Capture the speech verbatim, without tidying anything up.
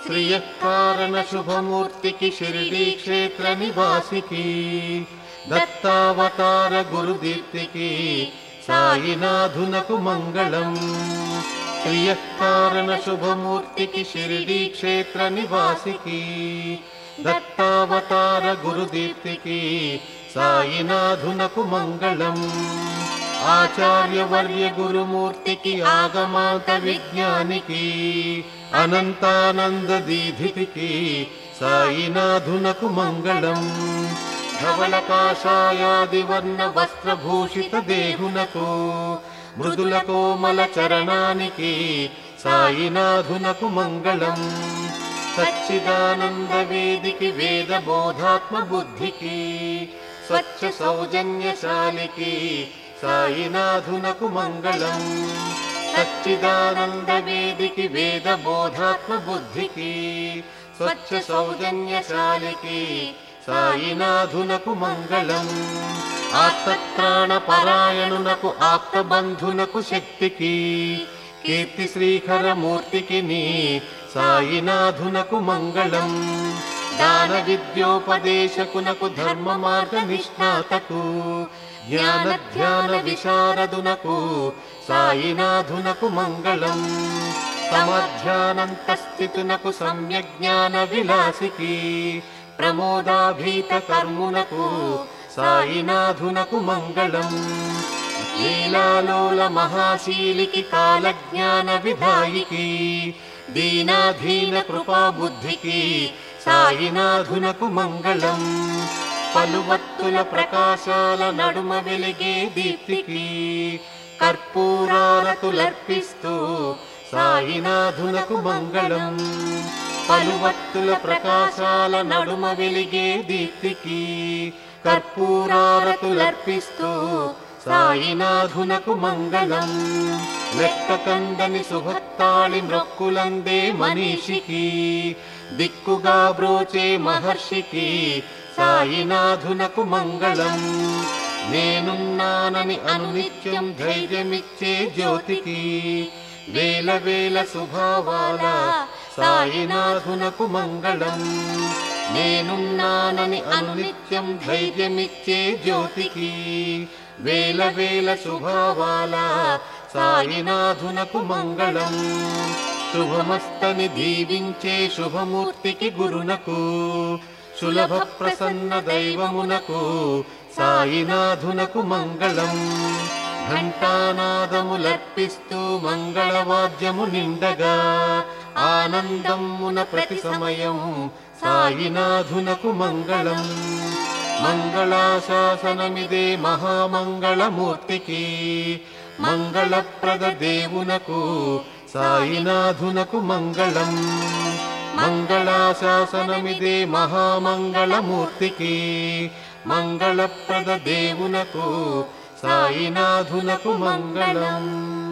శ్రియకారణ శుభమూర్తికి షిరిడీ క్షేత్ర నివాసికి దత్తావతార గురుదీప్తికి సాయినాథునకు మంగళం. శ్రియకారణ శుభమూర్తికి షిరిడీ క్షేత్ర నివాసికి దత్తావతార గురుదీప్తికి సాయినాథునకు మంగళం. ఆచార్యవర్య గురుమూర్తికి ఆగమాంత విజ్ఞానికి అనంతానంద దీధితికి సాయినాథునకు మంగళం. ధవళ కాషాయాది వర్ణ వస్త్రభూషిత దేహునకు మృదుల కోమల చరణానికి సాయినాథునకు మంగళం. సచ్చిదానంద వేదికి వేద బోధాత్మ బుద్ధికి స్వచ్ఛ సౌజన్యశాలికి సాయినాథునకు మంగళం. సచ్చిదానంద వేదికి వేద బోధాత్మ బుద్ధికి స్వచ్ఛ సౌజన్యశాలికి సాయినాథునకు మంగళం. ఆర్తత్రాణ పరాయణునకు ఆప్తబంధునకు శక్తికి కీర్తి శ్రీకర మూర్తికి సాయినాథునకు మంగళం. దాన విద్యోపదేశకునకు ధర్మ మార్గ నిష్ణాతకు జ్ఞాన ధ్యాన విశారదునకు సాయినాథునకు మంగళం. సమధ్యానంత స్థితునకు సమ్యక్ జ్ఞాన విలాసికి ప్రమోదాభీత కర్మునకు సాయినాథునకు మంగళం. లీలాలోల మహాశీలికి కాలజ్ఞాన విధాయికి దీనాధీన కృపా బుద్ధికి సాయినాథునకు మంగళం. పలువత్తుల ప్రకాశాల నడుమ వెలిగే దీప్తికి కర్పూరారతులర్పిస్తూ సాయినాథునకు మంగళం. పలువత్తుల ప్రకాశాల నడుమ వెలిగే దీప్తికి కర్పూరారతులర్పిస్తూ సాయినాథునకు మంగళం. లెక్క కందని సుభత్తాళి మ్రొక్కులందే మనీషికి దిక్కుగా బ్రోచే మహర్షికి సాయినాథునకు మంగళం. నేనున్నానని అనునిత్యం ధైర్యమిచ్చే జ్యోతికి వేల వేల శుభావాల సాయినాథునకు మంగళం. నేనున్నానని అనునిత్యం ధైర్యమిచ్చే జ్యోతికి వేల వేల శుభావాల సాయినాథునకు మంగళం. శుభమస్తని దీవించే శుభమూర్తికి గురునకు సులభ ప్రసన్న దైవమునకు సాయినాథునకు మంగళం. ఘంటానాదములర్పిస్తూ మంగళవాద్యము నిండగా ఆనందమున ప్రతి సమయం సాయినాథునకు మంగళం. మంగళాశాసనమిదే మహామంగళమూర్తికి మంగళప్రద దేవునకు సాయినాథునకు మంగళం. మంగళాశాసనమిదే మహామంగళమూర్తికి మంగళప్రద దేవునకు సాయినాథునకు మంగళం.